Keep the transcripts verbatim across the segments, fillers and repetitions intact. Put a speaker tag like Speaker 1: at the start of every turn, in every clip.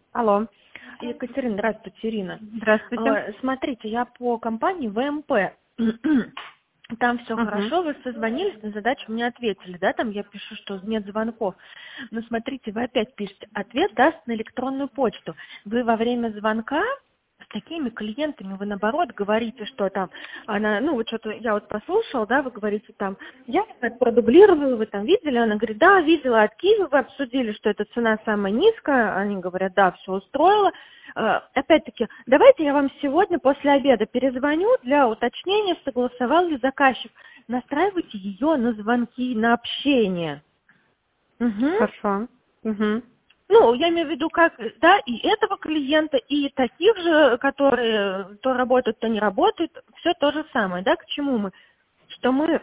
Speaker 1: Алло.
Speaker 2: Екатерина, здравствуйте, Ирина.
Speaker 1: Здравствуйте.
Speaker 2: Э, Смотрите, я по компании вэ эм пэ. Там все
Speaker 1: Мгм.
Speaker 2: хорошо, вы созвонились, на задачу мне ответили, да, там я пишу, что нет звонков. Но смотрите, вы опять пишете, ответ даст на электронную почту. Вы во время звонка с такими клиентами, вы наоборот говорите, что там, она, ну вот что-то, я вот послушала, да, вы говорите там, я это продублировала, вы там видели, она говорит, да, видела от Киева, вы обсудили, что эта цена самая низкая, они говорят, да, все устроило. Э, Опять-таки, давайте я вам сегодня после обеда перезвоню для уточнения, согласовал ли заказчик. Настраивайте ее на звонки, на общение. Мгм.
Speaker 1: Хорошо. Мгм.
Speaker 2: Ну, я имею в виду, как, да, и этого клиента, и таких же, которые то работают, то не работают, все то же самое, да, к чему мы? Что мы,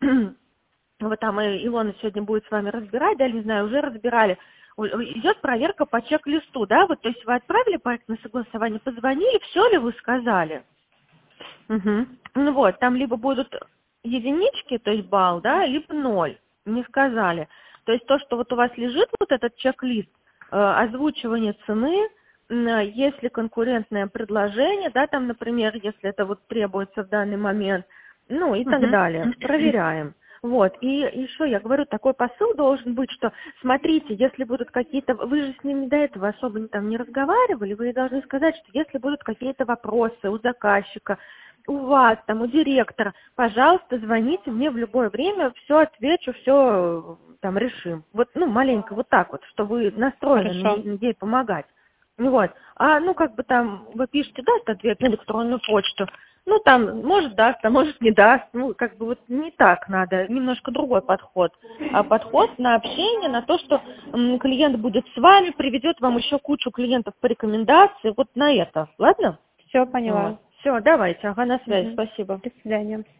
Speaker 2: вот там и Илона сегодня будет с вами разбирать, да, не знаю, уже разбирали, У- у- идет проверка по чек-листу, да, вот, то есть вы отправили проект на согласование, позвонили, все ли вы сказали?
Speaker 1: Мгм.
Speaker 2: Ну вот, там либо будут единички, то есть балл, да, либо ноль, не сказали. То есть то, что вот у вас лежит вот этот чек-лист, э, озвучивание цены, м, если конкурентное предложение, да, там, например, если это вот требуется в данный момент, ну и так
Speaker 1: Мгм.
Speaker 2: далее, проверяем. Вот, и еще я говорю, такой посыл должен быть, что смотрите, если будут какие-то, вы же с ними до этого особо не- там не разговаривали, вы должны сказать, что если будут какие-то вопросы у заказчика, у вас, там, у директора, пожалуйста, звоните мне в любое время, все отвечу, все там решим. Вот, ну, маленько вот так вот, что вы настроены на
Speaker 1: Хорошо.
Speaker 2: людей помогать. Ну вот. А, ну, как бы там, вы пишете, даст ответ на электронную почту, ну, там, может, даст, а может, не даст. Ну, как бы вот не так надо, немножко другой подход. А подход на общение, на то, что м, клиент будет с вами, приведет вам еще кучу клиентов по рекомендации, вот на это. Ладно?
Speaker 1: Все
Speaker 2: Вот.
Speaker 1: поняла.
Speaker 2: Все, давайте, ага, на связи,
Speaker 1: Мгм.
Speaker 2: спасибо.
Speaker 1: До свидания.